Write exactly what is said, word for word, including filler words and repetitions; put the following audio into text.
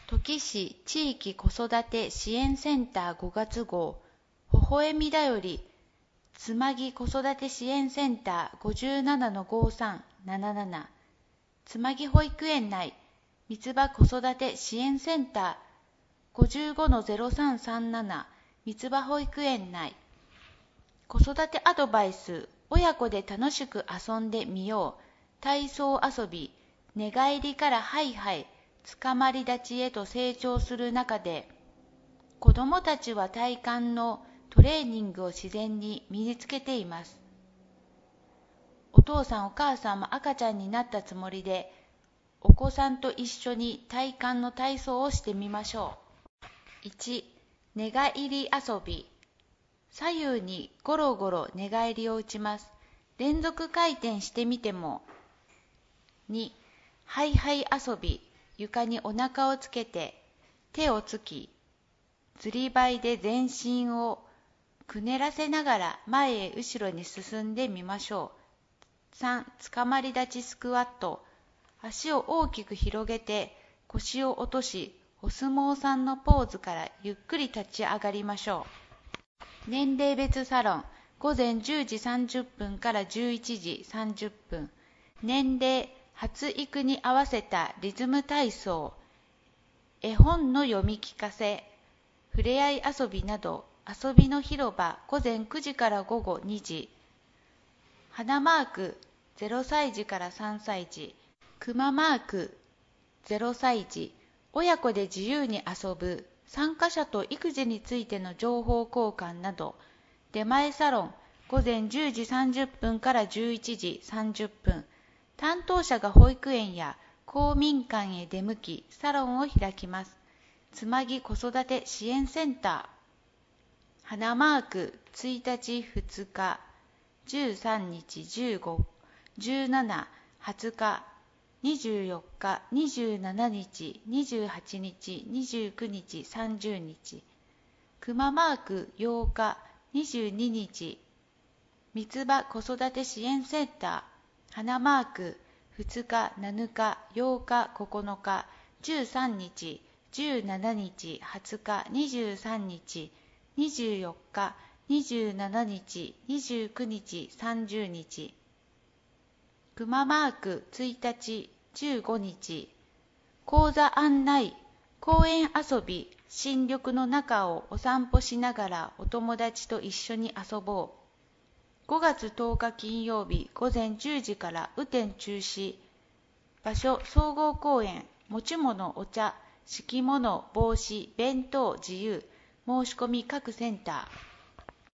土岐市地域子育て支援センターごがつ号、ほほえみだより、つまぎ子育て支援センター ごじゅうななのごさんなななな、つまぎ保育園内、三つ葉子育て支援センター ごじゅうごのゼロさんさんなな、三つ葉保育園内、子育てアドバイス、親子で楽しく遊んでみよう、体操遊び、寝返りからハイハイ、つかまり立ちへと成長する中で、子どもたちは体幹のトレーニングを自然に身につけています。お父さんお母さんも赤ちゃんになったつもりで、お子さんと一緒に体幹の体操をしてみましょう。いち、寝返り遊び。左右にゴロゴロ寝返りを打ちます。連続回転してみても。に、ハイハイ遊び。床にお腹をつけて、手をつき、ずりばいで全身をくねらせながら前へ後ろに進んでみましょう。さん、つかまり立ちスクワット。足を大きく広げて腰を落とし、お相撲さんのポーズからゆっくり立ち上がりましょう。年齢別サロン、ごぜんじゅうじさんじゅっぷんからじゅういちじさんじゅっぷん。年齢、発育に合わせたリズム体操、絵本の読み聞かせ、ふれあい遊びなど、遊びの広場、ごぜんくじからごごにじ。花マーク、ゼロさいじからさんさいじ。クママーク、ゼロさいじ。親子で自由に遊ぶ、参加者と育児についての情報交換など、出前サロン、ごぜんじゅうじさんじゅっぷんからじゅういちじさんじゅっぷん。担当者が保育園や公民館へ出向き、サロンを開きます。つまぎ子育て支援センター。花マーク、ついたちふつか、じゅうさんにちじゅうご、じゅうしち、はつか、にじゅうよっか、にじゅうしちにち、にじゅうはちにち、にじゅうくにち、さんじゅうにち。くまマークようか、にじゅうににち。三つ葉子育て支援センター。花マークふつか、なのか、ようか、ここのか、じゅうさんにち、じゅうしちにち、はつか、にじゅうさんにち、にじゅうよっか、にじゅうしちにち、にじゅうくにち、さんじゅうにち。くまマークついたち、じゅうごにち。講座案内、公園遊び、新緑の中をお散歩しながらお友達と一緒に遊ぼう。ごがつとおか金曜日ごぜんじゅうじから雨天中止。場所、総合公園、持ち物、お茶、敷物、帽子、弁当、自由。申し込み各センター。